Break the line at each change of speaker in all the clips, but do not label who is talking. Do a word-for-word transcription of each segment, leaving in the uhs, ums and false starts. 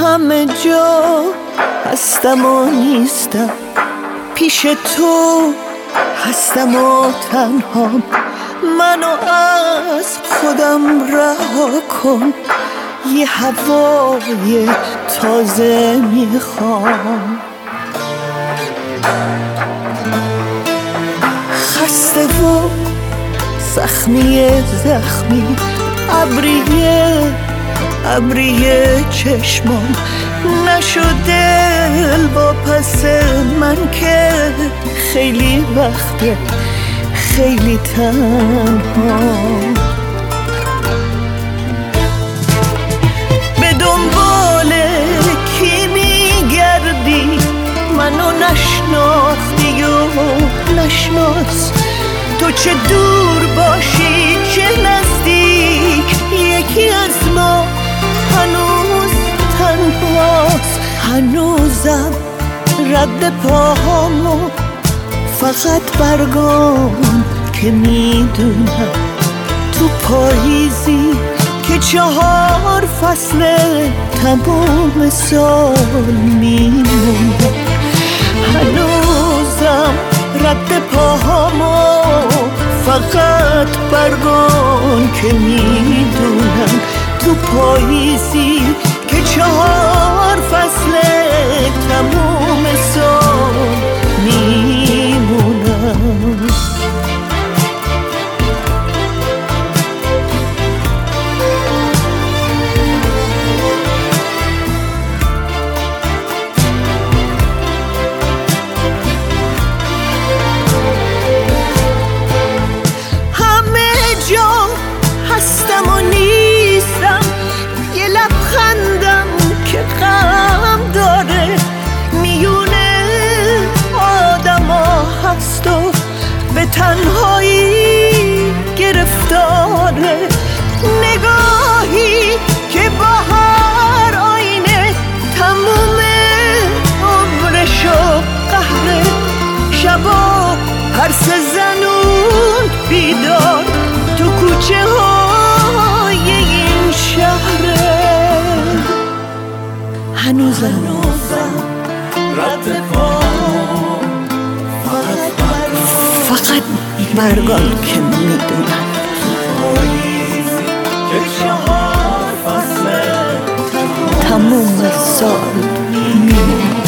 همه جا هستم و نیستم، پیش تو هستم و تنهام. منو از خودم رها کن، یه هوای تازه میخوام. خسته و زخمی زخمی، ابریه ابریه چشمام، نشده دل با پس من که خیلی وقته خیلی تنها. به دنبال کی میگردی؟ منو نشناختی و نشناس. تو چه دور باشی چه نزدیک، یکی از ما هنوز تنهاست. هنوزم رد پاهامو فقط برگام که میدونم تو پاییزی که چهار فصل تموم سال میمونم. هنوزم رد پاهامو فقط برگام که میدونم تو پاییزی که چهار فصل تموم سال میمونم. همه جا هستم و نیستم، یه لبخندم که غم داره، میونه آدم ها هست و به تنهایی گرفتاره. نگاهی که با هر آینه تموم عمرشو قهره. شبا پرس زنون بیدار تو کوچه های این شهره. هنوزم رد پام فقط برگان که میدونم که چهار فصل تموم سال میمونم.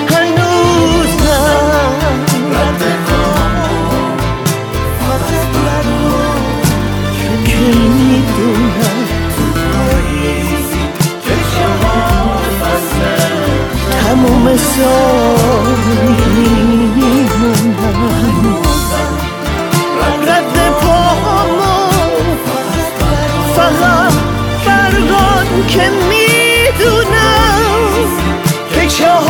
هنوزم رد پام فقط برگان که میدونم که چهار فصل تموم سال میمونم. رد پامو فقط برگان که میدونم که چهار